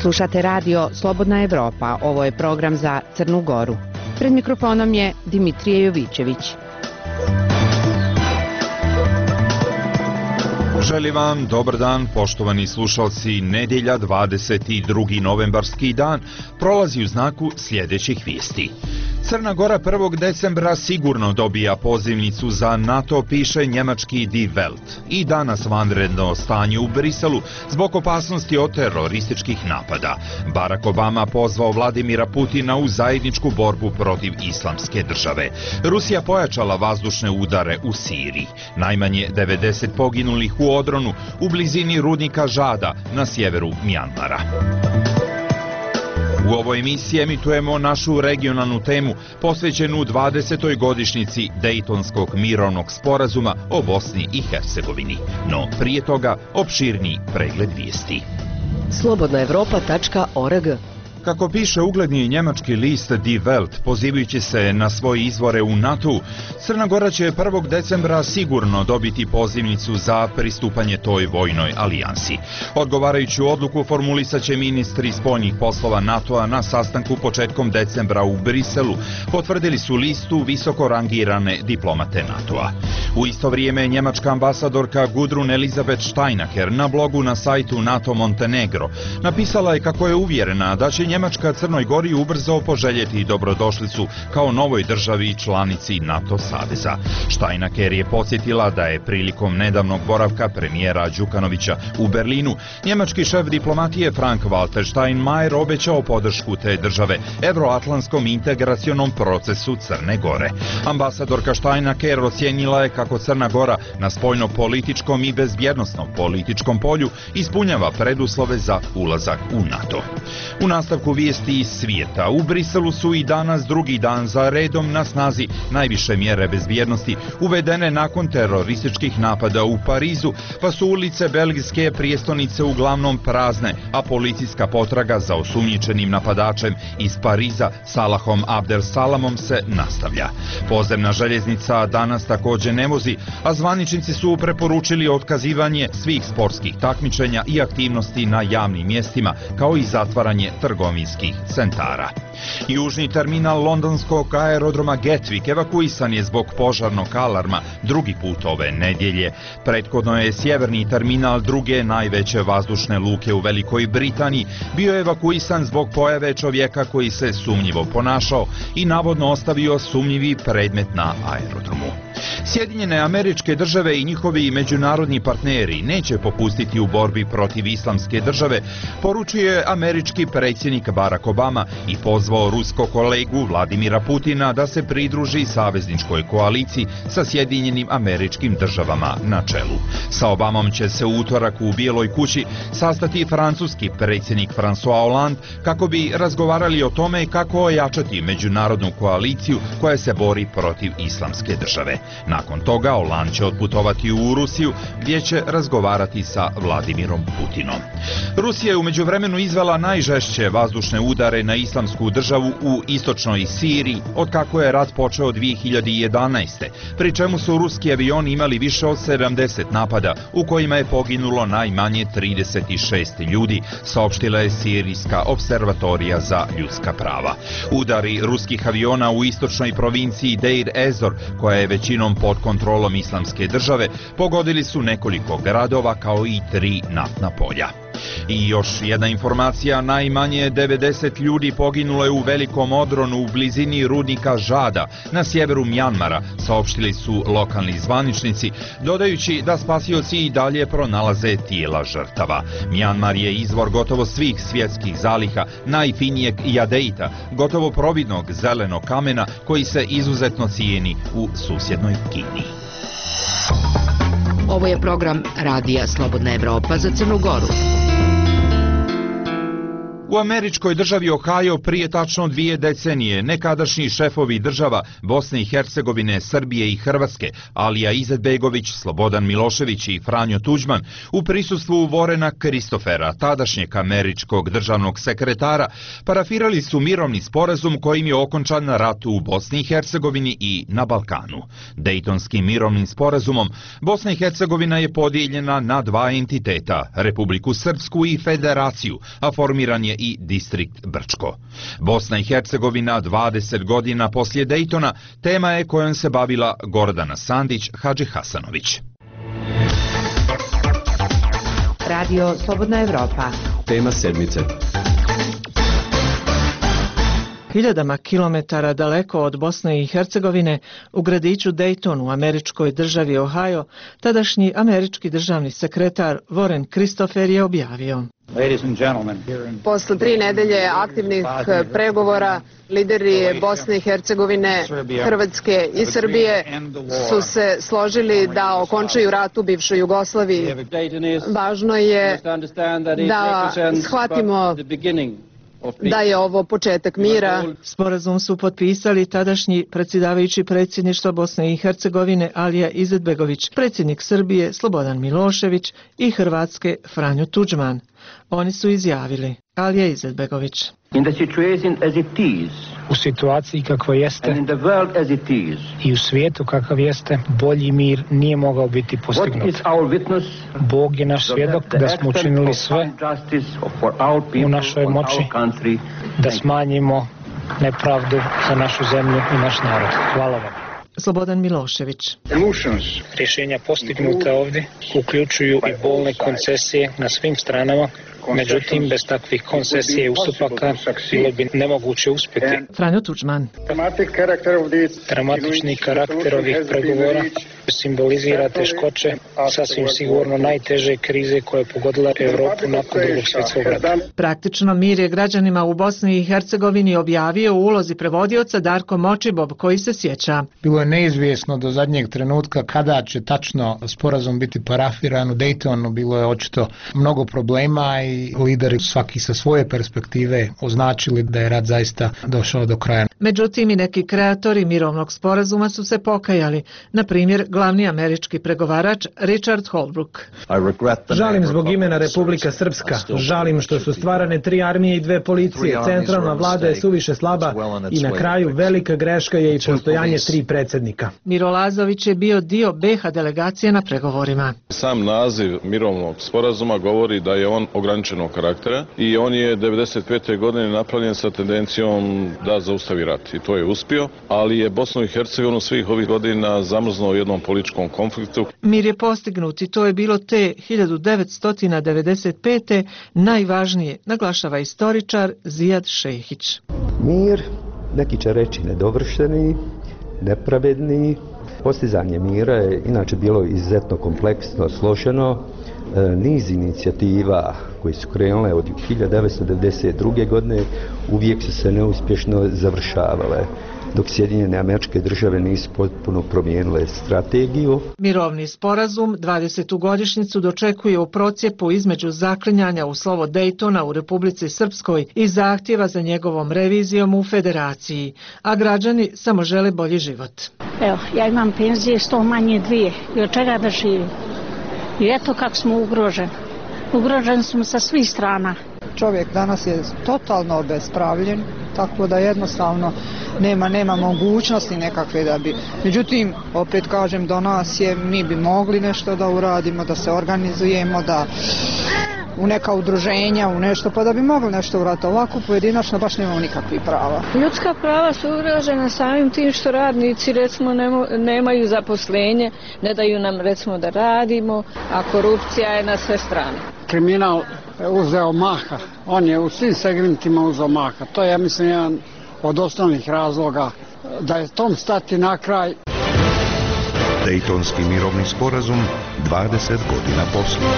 Slušate radio Slobodna Evropa, ovo je program za Crnu Goru. Pred mikrofonom je Dimitrije Jovićević. Želim vam dobar dan, poštovani slušalci. Nedjelja, 22. novembarski dan, prolazi u znaku sljedećih vijesti. Crna Gora 1. decembra sigurno dobija pozivnicu za NATO, piše njemački Die Welt. I danas vanredno stanje u Briselu zbog opasnosti od terorističkih napada. Barack Obama pozvao Vladimira Putina u zajedničku borbu protiv islamske države. Rusija pojačala vazdušne udare u Siriji. Najmanje 90 poginulih u odronu u blizini rudnika Žada na sjeveru Mjanmara. U ovoj emisiji emitujemo našu regionalnu temu posvećenu 20. godišnjici Dejtonskog mirovnog sporazuma o Bosni i Hercegovini. No prije toga opširni pregled vijesti. Slobodnaevropa.org. Kako piše ugledni njemački list Die Welt, pozivajući se na svoje izvore u NATO, Crna Gora će 1. decembra sigurno dobiti pozivnicu za pristupanje toj vojnoj alijansi. Odgovarajuću odluku formulisat će ministri spoljnih poslova NATO-a na sastanku početkom decembra u Briselu, potvrdili su listu visoko rangirane diplomate NATO-a. U isto vrijeme njemačka ambasadorka Gudrun Elizabeth Steinaker na blogu na sajtu NATO Montenegro napisala je kako je uvjerena da će Njemačka Crnoj Gori ubrzo poželjeti dobrodošlicu kao novoj državi članici NATO saveza. Steinaker je podsjetila da je prilikom nedavnog boravka premijera Đukanovića u Berlinu njemački šef diplomatije Frank-Walter Steinmeier obećao podršku te države evroatlantskom integracionom procesu Crne Gore. Ambasadorka Steinaker ocijenila je kako Crna Gora na spoljno-političkom i bezbjednosnom političkom polju ispunjava preduslove za ulazak u NATO. U nastavku vijesti iz svijeta, u Briselu su i danas drugi dan za redom na snazi najviše mjere bezbjednosti uvedene nakon terorističkih napada u Parizu, pa su ulice belgijske prijestolnice uglavnom prazne, a policijska potraga za osumnjičenim napadačem iz Pariza Salahom Abdel-Salamom se nastavlja. Podzemna željeznica danas također ne vozi, a zvaničnici su preporučili otkazivanje svih sportskih takmičenja i aktivnosti na javnim mjestima, kao i zatvaranje trgovinskih centara. Južni terminal londonskog aerodroma Gatwick evakuisan je zbog požarnog alarma drugi put ove nedjelje. Prethodno je sjeverni terminal druge najveće vazdušne luke u Velikoj Britaniji bio evakuisan zbog pojave čovjeka koji se sumnjivo ponašao i navodno ostavio sumnjivi predmet na aerodromu. Sjedinjene Američke Države i njihovi međunarodni partneri neće popustiti u borbi protiv islamske države, poručuje američki predsjednik Barack Obama i pozvao ruskog kolegu Vladimira Putina da se pridruži savezničkoj koaliciji sa Sjedinjenim Američkim Državama na čelu. Sa Obamom će se u utorak u Bijeloj kući sastati francuski predsjednik François Hollande kako bi razgovarali o tome kako ojačati međunarodnu koaliciju koja se bori protiv islamske države. Nakon toga Hollande će otputovati u Rusiju gdje će razgovarati sa Vladimirom Putinom. Rusija je u međuvremenu izvela najžešće vazdušne udare na islamsku državu u istočnoj Siriji otkako je rat počeo 2011. pri čemu su ruski avioni imali više od 70 napada u kojima je poginulo najmanje 36 ljudi, saopštila je Sirijska observatorija za ljudska prava. Udari ruskih aviona u istočnoj provinciji Deir Ezor, koja je većinom pod kontrolom islamske države, pogodili su nekoliko gradova kao i 3 naftna polja. I još jedna informacija, najmanje 90 ljudi poginulo je u velikom odronu u blizini rudnika Žada na sjeveru Mjanmara, saopštili su lokalni zvaničnici, dodajući da spasioci i dalje pronalaze tijela žrtava. Mjanmar je izvor gotovo svih svjetskih zaliha najfinijeg jadeita, gotovo providnog zelenog kamena koji se izuzetno cijeni u susjednoj Kini. Ovo je program Radija Slobodna Evropa za Crnu Goru. U američkoj državi Ohio prije tačno 2 decenije nekadašnji šefovi država Bosne i Hercegovine, Srbije i Hrvatske, Alija Izetbegović, Slobodan Milošević i Franjo Tuđman, u prisustvu Vorena Kristofera, tadašnjeg američkog državnog sekretara, parafirali su mirovni sporazum kojim je okončan rat u Bosni i Hercegovini i na Balkanu. Dejtonskim mirovnim sporazumom Bosna i Hercegovina je podijeljena na 2 entiteta, Republiku Srpsku i Federaciju, a formiran je i distrikt Brčko. Bosna i Hercegovina 20 godina poslije Dejtona tema je kojom se bavila Gordana Sandić Hadži Hasanović. Radio Slobodna Evropa. Tema sedmice. Hiljadama kilometara daleko od Bosne i Hercegovine, u gradiću Dayton u američkoj državi Ohio, tadašnji američki državni sekretar Warren Christopher je objavio: Posle 3 nedelje aktivnih pregovora, lideri Bosne i Hercegovine, Hrvatske i Srbije su se složili da okončaju rat u bivšoj Jugoslaviji. Važno je da shvatimo da je ovo početak mira. Sporazum su potpisali tadašnji predsjedavajući predsjedništva Bosne i Hercegovine Alija Izetbegović, predsjednik Srbije Slobodan Milošević i Hrvatske Franjo Tudžman. Oni su izjavili: Alija Izetbegović: U situaciji kakva jeste i u svijetu kakav jeste, bolji mir nije mogao biti postignut. Bog je naš svjedok da smo učinili sve u našoj moći da smanjimo nepravdu za našu zemlju i naš narod. Hvala vam. Slobodan Milošević: Rješenja postignuta ovdje uključuju i bolne koncesije na svim stranama. Međutim, bez takvih koncesija i ustupaka bilo bi nemoguće uspjeti. Franjo Tudžman: Dramatični karakter ovih pregovora simbolizira teškoće, sasvim sigurno najteže krize koja je pogodila Europu nakon Drugog svjetskog rata. Praktično mir je građanima u Bosni i Hercegovini objavio u ulozi prevodioca Darko Močibob, koji se sjeća: Bilo je neizvjesno do zadnjeg trenutka kada će tačno sporazum biti parafiran. U Daytonu bilo je očito mnogo problema i lideri svaki sa svoje perspektive označili da je rat zaista došao do kraja. Međutim, i neki kreatori mirovnog sporazuma su se pokajali, na primjer glavni američki pregovarač Richard Holbrooke. Žalim zbog imena Republika Srpska, žalim što su stvarane 3 armije i 2 policije, centralna vlada je suviše slaba i na kraju velika greška je i postojanje 3 predsjednika. Miro Lazović je bio dio BiH delegacije na pregovorima. Sam naziv mirovnog sporazuma govori da je on ograničenog karaktera i on je 1995. godine napravljen sa tendencijom da zaustavi rat i to je uspio, ali je Bosnu i Hercegovinu svih ovih godina zamrznuo u jednom političkom konfliktu. Mir je postignut i to je bilo te 1995. najvažnije, naglašava istoričar Zijad Šehić. Mir, neki će reći nedovršeni, nepravedni. Postizanje mira je inače bilo izuzetno kompleksno, složeno. Niz inicijativa koje su krenule od 1992. godine uvijek su se neuspješno završavale, dok Sjedinjene Američke Države nisu potpuno promijenile strategiju. Mirovni sporazum 20. godišnjicu dočekuje u procjepu između zaklinjanja u slovo Daytona u Republici Srpskoj i zahtjeva za njegovom revizijom u Federaciji, a građani samo žele bolji život. Evo, ja imam penzije 100 manje 2 i od čega da živim? I eto kako smo ugroženi. Ugroženi smo sa svih strana. Čovjek danas je totalno obespravljen, tako da jednostavno nema mogućnosti nekakve da bi. Međutim, opet kažem, do nas je, mi bi mogli nešto da uradimo, da se organizujemo, da u neka udruženja, u nešto, pa da bi mogli nešto uraditi. Ovako pojedinačno baš nemamo nikakvih prava. Ljudska prava su ugrožena samim tim što radnici recimo nemaju zaposlenje, ne daju nam recimo da radimo, a korupcija je na sve strane. Kriminal uzeo maha, on je u svim segmentima uzeo maha. To je, ja mislim, jedan od osnovnih razloga da je tom stati na kraj. Dejtonski mirovni sporazum 20 godina poslije.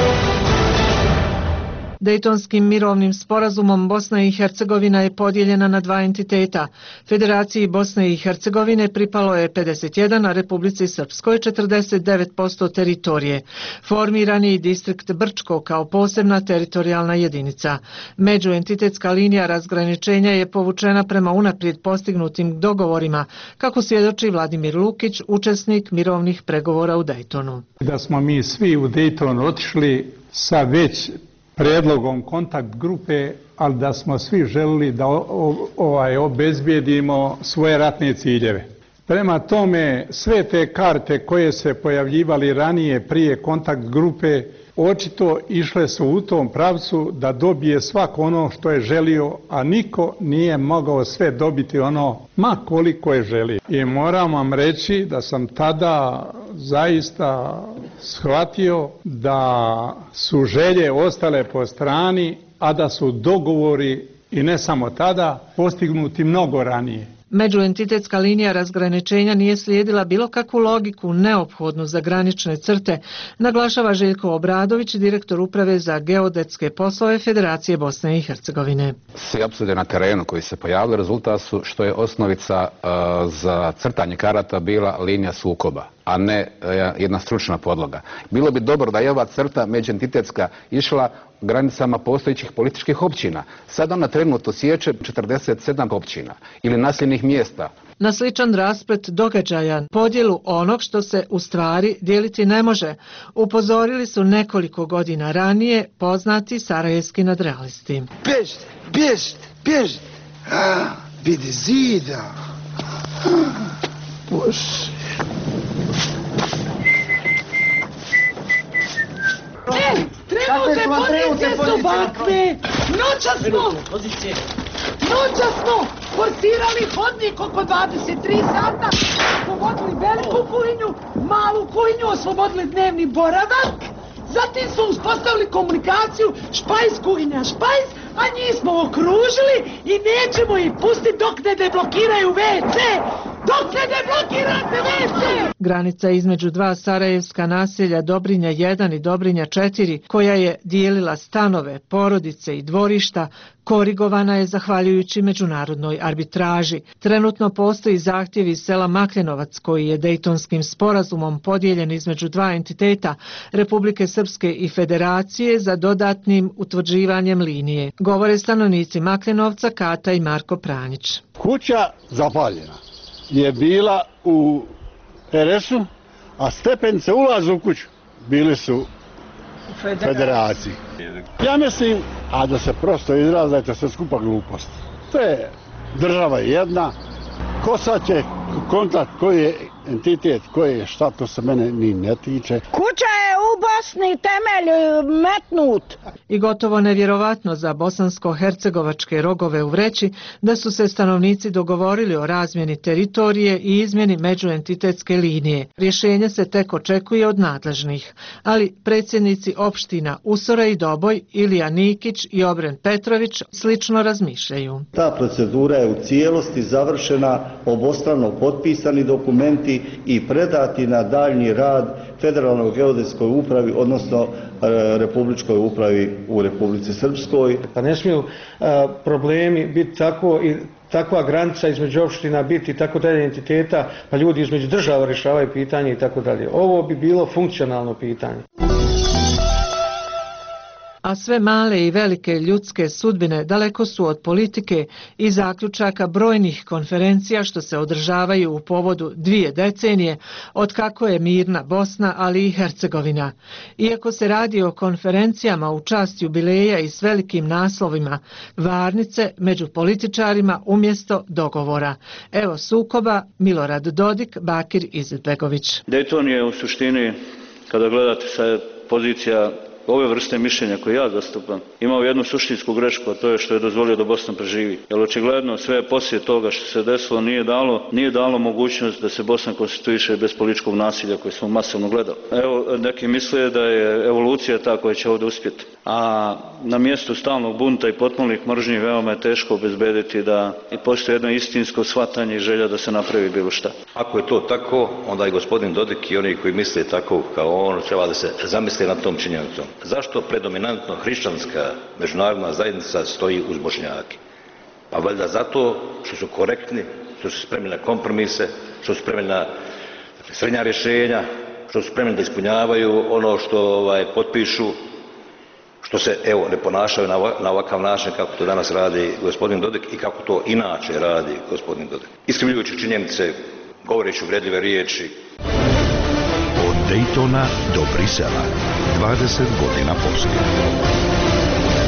Dejtonskim mirovnim sporazumom Bosna i Hercegovina je podijeljena na 2 entiteta. Federaciji Bosne i Hercegovine pripalo je 51, a Republici Srpskoj 49% teritorije. Formiran je i distrikt Brčko kao posebna teritorijalna jedinica. Međuentitetska linija razgraničenja je povučena prema unaprijed postignutim dogovorima, kako svjedoči Vladimir Lukić, učesnik mirovnih pregovora u Dejtonu. Da smo mi svi u Dejtonu otišli sa već predlogom kontakt grupe, ali da smo svi želili da obezbijedimo svoje ratne ciljeve. Prema tome, sve te karte koje se pojavljivali ranije prije kontakt grupe očito išle su u tom pravcu da dobije svako ono što je želio, a niko nije mogao sve dobiti ono ma koliko je želio. I moram vam reći da sam tada zaista shvatio da su želje ostale po strani, a da su dogovori, i ne samo tada, postignuti mnogo ranije. Međuentitetska linija razgraničenja nije slijedila bilo kakvu logiku neophodnu za granične crte, naglašava Željko Obradović, direktor uprave za geodetske poslove Federacije Bosne i Hercegovine. Svi apsurde na terenu koji se pojavili rezultat su što je osnovica za crtanje karata bila linija sukoba, a ne jedna stručna podloga. Bilo bi dobro da je ova crta međuentitetska išla granicama postojećih političkih općina. Sad ona trenutno sječe 47 općina ili naseljenih mjesta. Na sličan rasplet događaja, podjelu onog što se u stvari dijeliti ne može, upozorili su nekoliko godina ranije poznati sarajevski nadrealisti. Bježite, bježite, bježite! Vidi zida! Bože! Trenutne pozicije su ovakve! Noća smo forsirali hodnik oko 23 sata, oslobodili veliku kuhinju, malu kuhinju, oslobodili dnevni boravak, zatim su uspostavili komunikaciju špajs, kuhinja, špajs, a njih smo okružili i nećemo ih pustiti dok ne deblokiraju WC! Dok ne deblokirate WC! Granica između dva sarajevska naselja Dobrinja 1 i Dobrinja 4, koja je dijelila stanove, porodice i dvorišta, korigovana je zahvaljujući međunarodnoj arbitraži. Trenutno postoji zahtjev iz sela Makljenovac, koji je Dejtonskim sporazumom podijeljen između dva entiteta, Republike Srpske i Federacije, za dodatnim utvrđivanjem linije. Govore stanovnici Makljenovca, Kata i Marko Pranjić. Kuća zapaljena je bila u RS-u, a stepenice ulaza u kuću bili su u Federaciji. Ja mislim, a da se prosto izrazajte, sve skupa glupost. To je država jedna, ko sad će kontakt koji je entitet, koji je šta, to se mene ni ne tiče. Kuća je u Bosni temelj metnut. I gotovo nevjerovatno za bosansko-hercegovačke rogove u Vreći da su se stanovnici dogovorili o razmjeni teritorije i izmjeni međuentitetske linije. Rješenje se tek očekuje od nadležnih, ali predsjednici opština Usora i Doboj, Ilija Nikić i Obren Petrović slično razmišljaju. Ta procedura je u cijelosti završena, obostrano potpisani dokumenti i predati na daljnji rad Federalnoj geodetskoj upravi, odnosno Republičkoj upravi u Republici Srpskoj. Pa ne smiju problemi biti tako i takva granica između opština biti tako dalje entiteta, pa ljudi između država rješavaju pitanje i tako dalje. Ovo bi bilo funkcionalno pitanje. A sve male i velike ljudske sudbine daleko su od politike i zaključaka brojnih konferencija što se održavaju u povodu 2 decenije od kako je mirna Bosna, ali i Hercegovina. Iako se radi o konferencijama u čast jubileja i s velikim naslovima, varnice među političarima umjesto dogovora. Evo sukoba Milorad Dodik, Bakir Izetbegović. Dayton je u suštini, kada gledate sa pozicija ove vrste mišljenja koje ja zastupam, imao jednu suštinsku grešku, a to je što je dozvolio da Bosna preživi. Jer očigledno sve poslije toga što se desilo nije dalo mogućnost da se Bosna konstituiše bez političkog nasilja koje smo masovno gledali. Evo, neki misle da je evolucija ta koja će ovdje uspjeti. A na mjestu stalnog bunta i potpunih mržnji veoma je teško obezbediti da postoji jedno istinsko shvatanje i želja da se napravi bilo šta. Ako je to tako, onda i gospodin Dodik i oni koji misle tako kao on treba da se zamisle nad tom činjenicom. Zašto predominantno hrišćanska međunarodna zajednica stoji uz Bošnjake? Pa valjda zato što su korektni, što su spremni na kompromise, što su spremni na srednja rješenja, što su spremni da ispunjavaju ono što potpišu, što se ne ponašaju na ovakav način kako to danas radi gospodin Dodik i kako to inače radi gospodin Dodik. Iskrivljujući činjenice, govoreći uvredljive riječi. Od Daytona do Brisela, 20 godina poslije.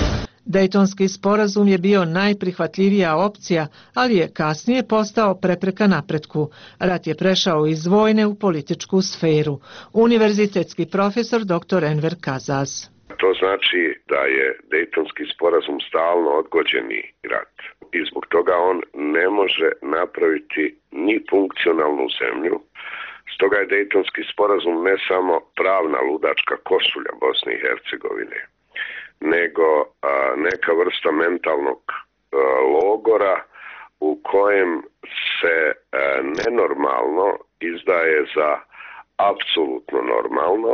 Dejtonski sporazum je bio najprihvatljivija opcija, ali je kasnije postao prepreka napretku. Rat je prešao iz vojne u političku sferu. Univerzitetski profesor dr. Enver Kazas. To znači da je Dejtonski sporazum stalno odgođeni rat i zbog toga on ne može napraviti ni funkcionalnu zemlju. Stoga je Dejtonski sporazum ne samo pravna ludačka košulja Bosne i Hercegovine, nego neka vrsta mentalnog logora u kojem se nenormalno izdaje za apsolutno normalno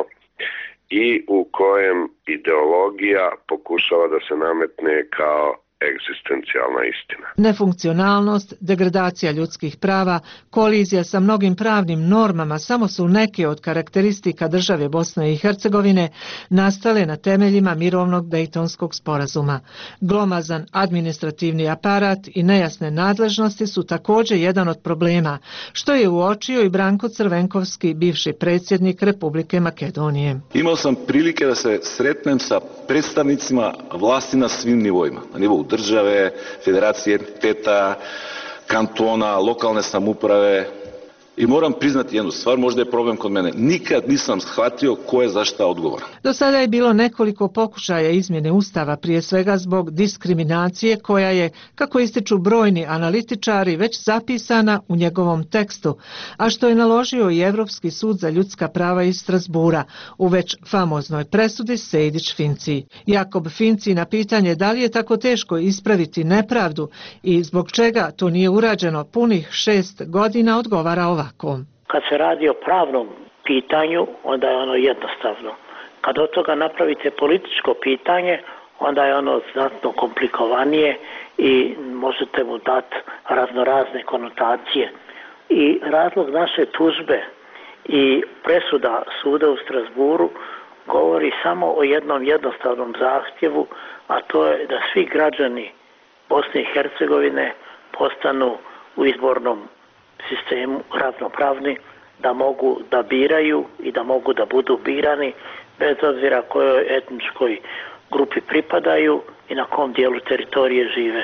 i u kojem ideologija pokušava da se nametne kao egzistencijalna istina. Nefunkcionalnost, degradacija ljudskih prava, kolizija sa mnogim pravnim normama samo su neke od karakteristika države Bosne i Hercegovine nastale na temeljima mirovnog Dejtonskog sporazuma. Glomazan administrativni aparat i nejasne nadležnosti su također jedan od problema, što je uočio i Branko Crvenkovski, bivši predsjednik Republike Makedonije. Imao sam prilike da se sretnem sa predstavnicima vlasti na svim nivoima, na nivou države, federacije, entiteta, kantona, lokalne samouprave. I moram priznati jednu stvar, možda je problem kod mene. Nikad nisam shvatio ko je za šta odgovoran. Do sada je bilo nekoliko pokušaja izmjene Ustava, prije svega zbog diskriminacije koja je, kako ističu brojni analitičari, već zapisana u njegovom tekstu, a što je naložio i Europski sud za ljudska prava iz Strasbura u već famoznoj presudi Sejdić-Finci. Jakob Finci na pitanje da li je tako teško ispraviti nepravdu i zbog čega to nije urađeno punih 6 godina odgovara ovako. Kad se radi o pravnom pitanju, onda je ono jednostavno. Kad od toga napravite političko pitanje, onda je ono znatno komplikovanije i možete mu dati raznorazne konotacije. I razlog naše tužbe i presuda suda u Strasburu govori samo o jednom jednostavnom zahtjevu, a to je da svi građani Bosne i Hercegovine postanu u izbornom sistemu ravnopravni, da mogu da biraju i da mogu da budu birani bez obzira kojoj etničkoj grupi pripadaju i na kom dijelu teritorije žive.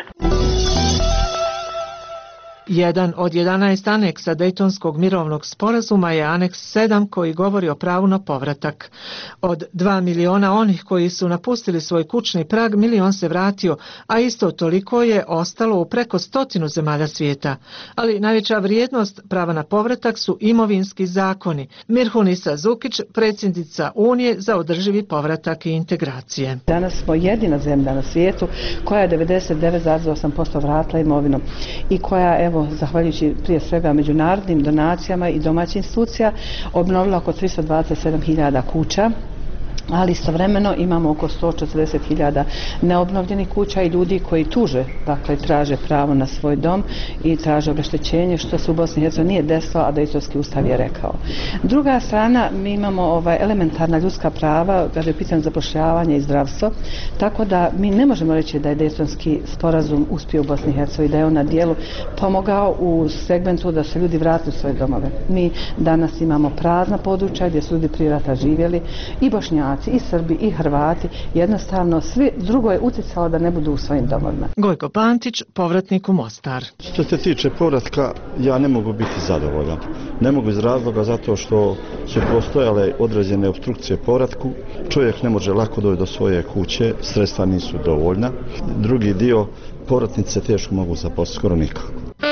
Jedan od 11 aneksa Dejtonskog mirovnog sporazuma je aneks 7 koji govori o pravu na povratak. Od 2 miliona onih koji su napustili svoj kućni prag, milion se vratio, a isto toliko je ostalo u preko 100 zemalja svijeta. Ali najveća vrijednost prava na povratak su imovinski zakoni. Mirhunisa Zukić, predsjednica Unije za održivi povratak i integracije. Danas smo jedina zemlja na svijetu koja je 99,8% vratila imovinu i koja, evo, zahvaljujući prije svega međunarodnim donacijama i domaćih institucija, obnovila oko 327.000 kuća, ali istovremeno imamo oko 140.000 neobnovljenih kuća i ljudi koji tuže, dakle traže pravo na svoj dom i traže obeštećenje, što se u Bosni i Hercegovini nije desilo, a Dejtonski ustav je rekao. Druga strana, mi imamo elementarna ljudska prava kada je pitanje zapošljavanja i zdravstvo, tako da mi ne možemo reći da je Dejtonski sporazum uspio u Bosni i Hercegovini, da je on na dijelu pomogao u segmentu da se ljudi vrate u svoje domove. Mi danas imamo prazna područja gdje su ljudi prije rata živjeli, i Bošnjaci, i Srbi, i Hrvati, jednostavno svi drugo je utjecalo da ne budu u svojim domovima. Gojko Pantić, povratnik u Mostar. Što se tiče povratka, ja ne mogu biti zadovoljan. Ne mogu iz razloga zato što su postojale određene obstrukcije povratku. Čovjek ne može lako doći do svoje kuće, sredstva nisu dovoljna. Drugi dio, povratnice teško mogu zaposliti, skoro nikako.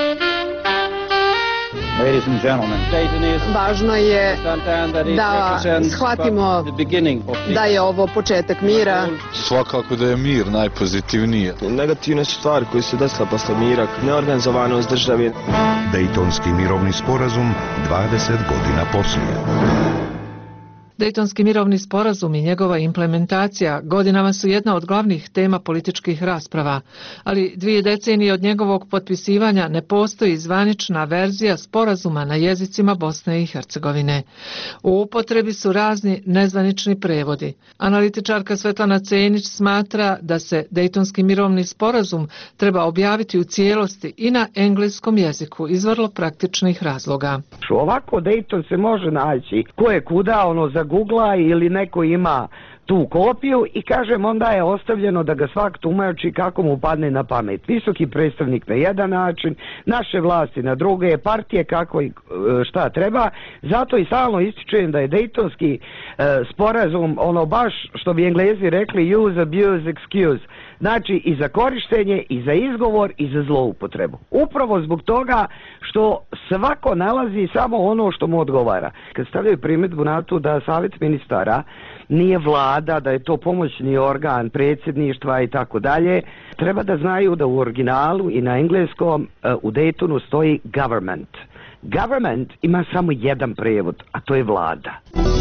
Važno je da shvatimo da je ovo početak mira. Svakako da je mir najpozitivnije. Negativne su stvari koje se desila posle mira, neorganizovanost države. Dejtonski mirovni sporazum 20 godina poslije. Dejtonski mirovni sporazum i njegova implementacija godinama su jedna od glavnih tema političkih rasprava, ali 2 decenije od njegovog potpisivanja ne postoji zvanična verzija sporazuma na jezicima Bosne i Hercegovine. U upotrebi su razni nezvanični prevodi. Analitičarka Svetlana Cenić smatra da se Dejtonski mirovni sporazum treba objaviti u cijelosti i na engleskom jeziku iz vrlo praktičnih razloga. Ovako Dejton se može naći ko je kuda, za Googla ili neko ima tu kopiju i kažem onda je ostavljeno da ga svak tumači kako mu padne na pamet. Visoki predstavnik na jedan način, naše vlasti na druge, partije kako i šta treba. Zato i stalno ističem da je Dejtonski sporazum ono baš što bi Englezi rekli use, abuse, excuse. Znači i za korištenje, i za izgovor, i za zloupotrebu. Upravo zbog toga što svako nalazi samo ono što mu odgovara. Kad stavljaju primjedbu na to da savjet ministara nije vlada, da je to pomoćni organ predsjedništva i tako dalje, treba da znaju da u originalu i na engleskom u Daytonu stoji government. Government ima samo jedan prijevod, a to je vlada.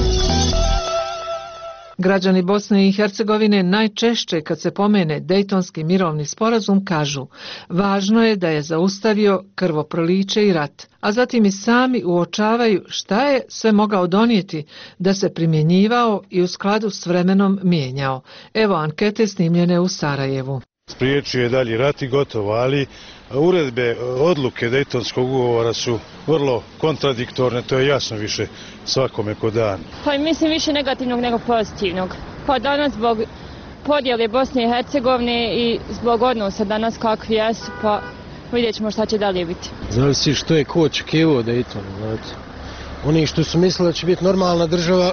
Građani Bosne i Hercegovine najčešće kad se pomene Dejtonski mirovni sporazum kažu važno je da je zaustavio krvoproliće i rat, a zatim i sami uočavaju šta je sve mogao donijeti da se primjenjivao i u skladu s vremenom mijenjao. Evo ankete snimljene u Sarajevu. Spriječio je dalji rat i gotovo, ali uredbe, odluke Dejtonskog ugovora su vrlo kontradiktorne, to je jasno više svakome ko dan. Pa mislim više negativnog nego pozitivnog. Pa danas zbog podjele Bosne i Hercegovine i zbog odnosa danas kakvi jesu, pa vidjet ćemo šta će dalje biti. Zavisi što je ko očekivao Dejton, znate. Oni što su mislili da će biti normalna država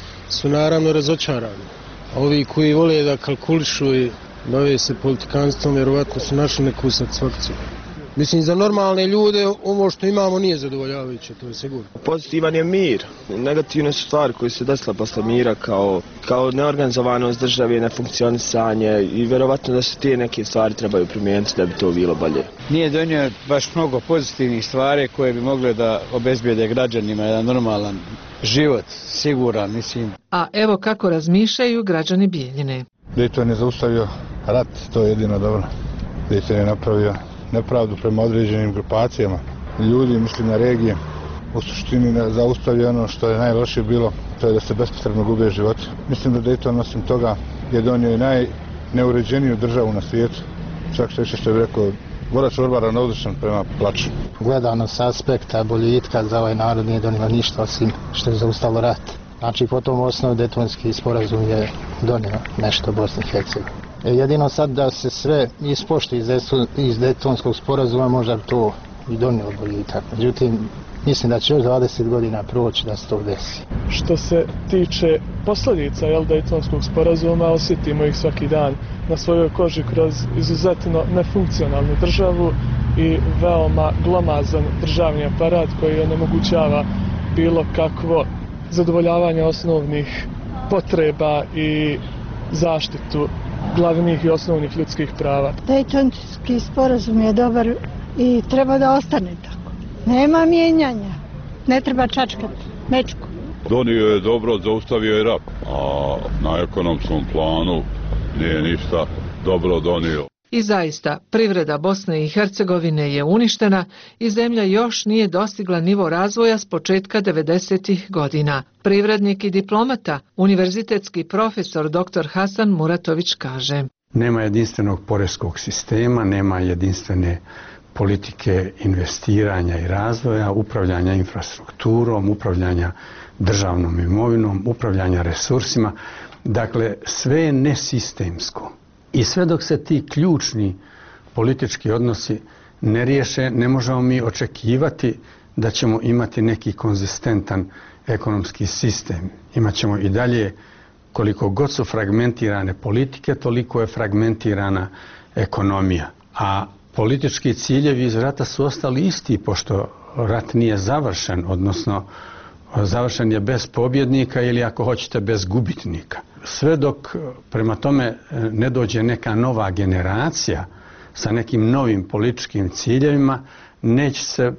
su naravno razočarani. A ovi koji vole da kalkulišu i bave se politikanstvom, vjerovatno su našli neku satisfakciju. Mislim, za normalne ljude ovo što imamo nije zadovoljavajuće, to je sigurno. Pozitivan je mir. Negativne su stvari koje se desile posle mira kao neorganizovanost države, nefunkcionisanje i vjerovatno da se te neke stvari trebaju primijeniti da bi to bilo bolje. Nije donio baš mnogo pozitivnih stvari koje bi mogle da obezbijede građanima jedan normalan život, siguran, mislim. A evo kako razmišljaju građani Bijeljine. Dejton je zaustavio rat, to je jedino dobro. Dejton je napravio nepravdu prema određenim grupacijama. Ljudi, mislim na regije, u suštini zaustavio ono što je najlošije bilo, to je da se bespotrebno gube životi. Mislim da Dejton osim toga je donio i najneuređeniju državu na svijetu. Čak što je rekao, Vorač Orbara odličan prema plaću. Gledano s aspekta boljitka za ovaj narod nije donio ništa osim što je zaustavilo rat. Znači po tom osnovu Dejtonski sporazum je donio nešto Bosni i Hercegovini. Jedino sad da se sve ispoštuje iz Dejtonskog sporazuma možda to i donio boljitak. Međutim, mislim da će još 20 godina proći da se to desi. Što se tiče posljedica Dejtonskog sporazuma, osjetimo ih svaki dan na svojoj koži kroz izuzetno nefunkcionalnu državu i veoma glomazan državni aparat koji onemogućava bilo kakvo zadovoljavanje osnovnih potreba i zaštitu glavnih i osnovnih ljudskih prava. Dejtonski sporazum je dobar i treba da ostane tako. Nema mijenjanja, ne treba čačkati, mečku. Donio je dobro, zaustavio je rat, a na ekonomskom planu nije ništa dobro donio. I zaista, privreda Bosne i Hercegovine je uništena i zemlja još nije dostigla nivo razvoja s početka 90. godina. Privrednik i diplomata, univerzitetski profesor dr. Hasan Muratović kaže. Nema jedinstvenog poreskog sistema, nema jedinstvene politike investiranja i razvoja, upravljanja infrastrukturom, upravljanja državnom imovinom, upravljanja resursima. Dakle, sve je nesistemsko. I sve dok se ti ključni politički odnosi ne riješe, ne možemo mi očekivati da ćemo imati neki konzistentan ekonomski sistem. Imaćemo i dalje, koliko god su fragmentirane politike, toliko je fragmentirana ekonomija. A politički ciljevi iz rata su ostali isti, pošto rat nije završen, odnosno završen je bez pobjednika ili ako hoćete bez gubitnika. Sve dok prema tome ne dođe neka nova generacija sa nekim novim političkim ciljevima, neće se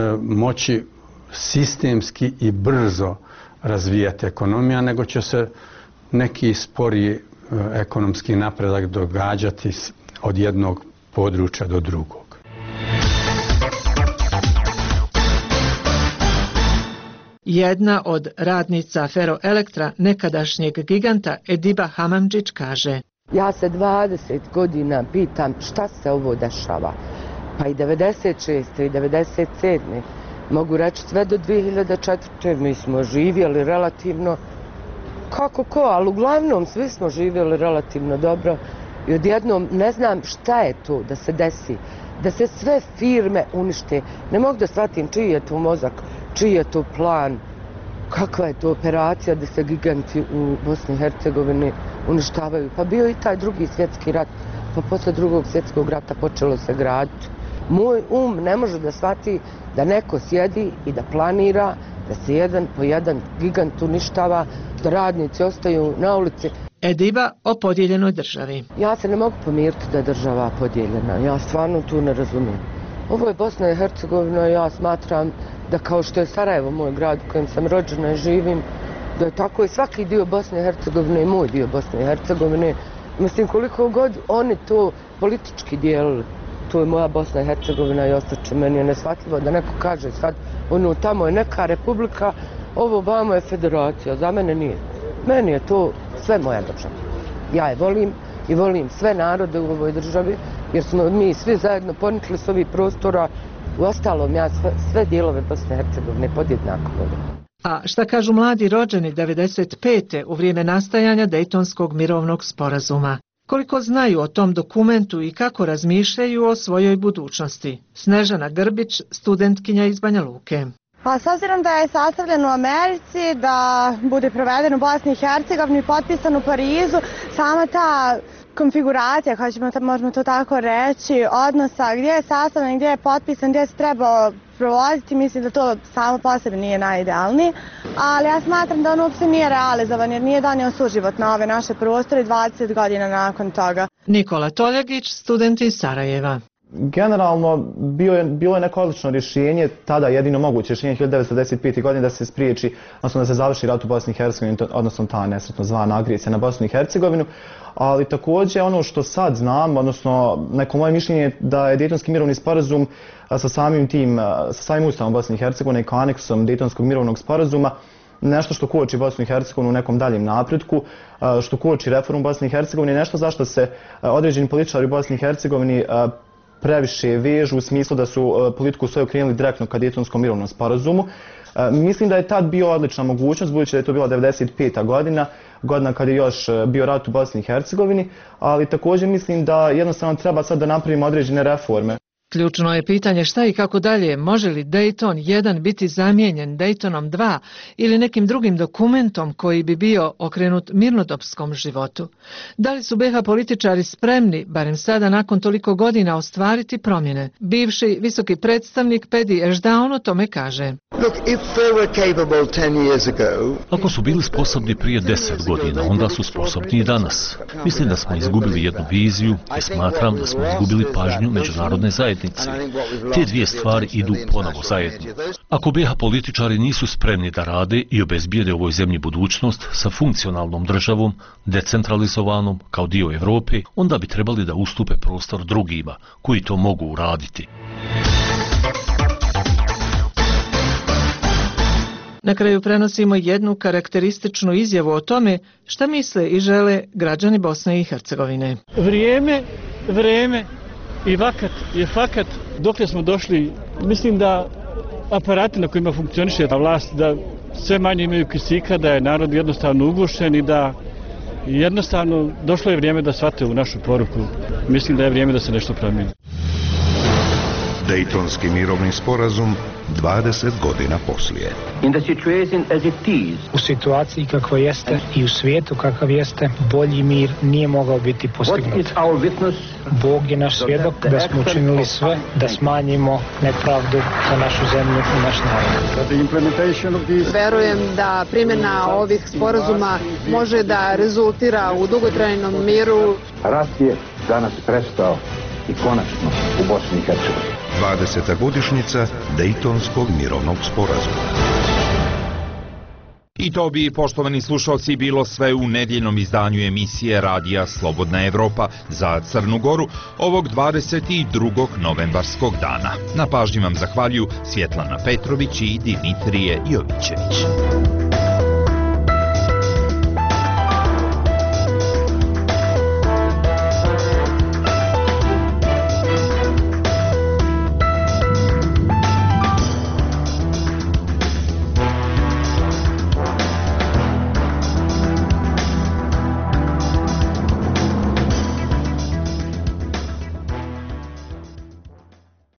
moći sistemski i brzo razvijati ekonomija, nego će se neki sporiji ekonomski napredak događati od jednog područja do drugog. Jedna od radnica Feroelektra, nekadašnjeg giganta Ediba Hamamdžić kaže. Ja se 20 godina pitam šta se ovo dešava. Pa i 96. i 97. Mogu reći sve do 2004. Mi smo živjeli relativno kako ko, ali uglavnom svi smo živjeli relativno dobro i odjednom ne znam šta je to da se desi, da se sve firme unište. Ne mogu da shvatim čiji je to mozak, čiji je to plan, kakva je to operacija da se giganti u Bosni i Hercegovini uništavaju. Pa bio i taj drugi svjetski rat, pa posle drugog svjetskog rata počelo se graditi. Moj ne može da shvati da neko sjedi i da planira da se jedan po jedan gigant uništava, da radnici ostaju na ulici. Ediba o podijeljenoj državi. Ja se ne mogu pomiriti da je država podijeljena. Ja stvarno tu ne razumijem. Ovo je Bosna i Hercegovina i ja smatram da kao što je Sarajevo moj grad u kojem sam rođena i živim, da je tako i svaki dio Bosne i Hercegovine i moj dio Bosne i Hercegovine. Mislim, koliko god oni to politički dijelili, to je moja Bosna i Hercegovina i ostaće. Meni je neshvatljivo da neko kaže sad, ono tamo je neka republika, ovo vamo je federacija, za mene nije. Meni je to sve moja država. Ja je volim i volim sve narode u ovoj državi, jer smo mi svi zajedno ponikli s ovih prostora. U ostalom, ja sve dijelove Bosne i Hercegovine podjednako volim. A šta kažu mladi rođeni 95. u vrijeme nastajanja Dejtonskog mirovnog sporazuma? Koliko znaju o tom dokumentu i kako razmišljaju o svojoj budućnosti? Snežana Grbić, studentkinja iz Banja Luke. Pa s obzirom da je sastavljen u Americi, da bude proveden u Bosni i Hercegovini, potpisan u Parizu, sama ta konfiguracija, možemo to tako reći, odnosa gdje je sastavljen, gdje je potpisan, gdje se treba provoziti, mislim da to samo po sebi nije najidealniji, ali ja smatram da on uopće nije realizovan jer nije donio suživot na ove naše prostore 20 godina nakon toga. Nikola Toljagić, student iz Sarajeva. Generalno, bilo je neko odlično rješenje, tada jedino moguće rješenje 1995. godine da se spriječi, odnosno da se završi rat u Bosni i Hercegovini, odnosno ta nesretno zvana agresija na Bosnu i Hercegovinu, ali također ono što sad znam, odnosno neko moje mišljenje je da je Dejtonski mirovni sporazum sa samim ustavom Bosne i Hercegovine i kao aneksom Dejtonskog mirovnog sporazuma nešto što koči Bosnu i Hercegovinu u nekom daljem napretku, što koči reformu Bosne i Hercegovine, nešto zašto se određeni političari u Bosni i Hercegovini previše vežu u smislu da su politiku svoju okrenuli direktno ka Dejtonskom mirovnom sporazumu. Mislim da je tad bio odlična mogućnost, budući da je to bila 95. godina kad je još bio rat u Bosni i Hercegovini, ali također mislim da jednostavno treba sad da napravimo određene reforme. Ključno je pitanje šta i kako dalje, može li Dejton 1 biti zamijenjen Dejtonom 2 ili nekim drugim dokumentom koji bi bio okrenut mirnodopskom životu. Da li su BiH političari spremni, barem sada nakon toliko godina, ostvariti promjene? Bivši visoki predstavnik Pedi Ešdaon o tome kaže. Ako su bili sposobni prije 10 godina, onda su sposobni i danas. Mislim da smo izgubili jednu viziju i smatram da smo izgubili pažnju međunarodne zajednice. Te dvije stvari idu ponovo zajedno. Ako BiH političari nisu spremni da rade i obezbijede ovoj zemlji budućnost sa funkcionalnom državom, decentralizovanom kao dio Europe, onda bi trebali da ustupe prostor drugima koji to mogu uraditi. Na kraju prenosimo jednu karakterističnu izjavu o tome šta misle i žele građani Bosne i Hercegovine. Vreme i vakat je fakat dokle smo došli. Mislim da aparati na kojima funkcioniše ta vlast, da sve manje imaju kisika, da je narod jednostavno ugušen i da jednostavno došlo je vrijeme da shvate u našu poruku. Mislim da je vrijeme da se nešto promijeni. Dejtonski mirovni sporazum 20 godina poslije. U situaciji kakva jeste i u svijetu kakav jeste, bolji mir nije mogao biti postignut. Bog je naš svjedok da smo učinili sve da smanjimo nepravdu za našu zemlju i naš narod. Verujem da primjena ovih sporazuma može da rezultira u dugotrajnom miru. Rat je danas prestao i konačno u Bosni i Hercegovini. 20. godišnjica Dejtonskog mirovnog sporazuma. I to bi, poštovani slušalci, bilo sve u nedjeljnom izdanju emisije Radija Slobodna Evropa za Crnu Goru ovog 22. novembarskog dana. Na pažnji vam zahvaljuju Svjetlana Petrović i Dimitrije Jovićević.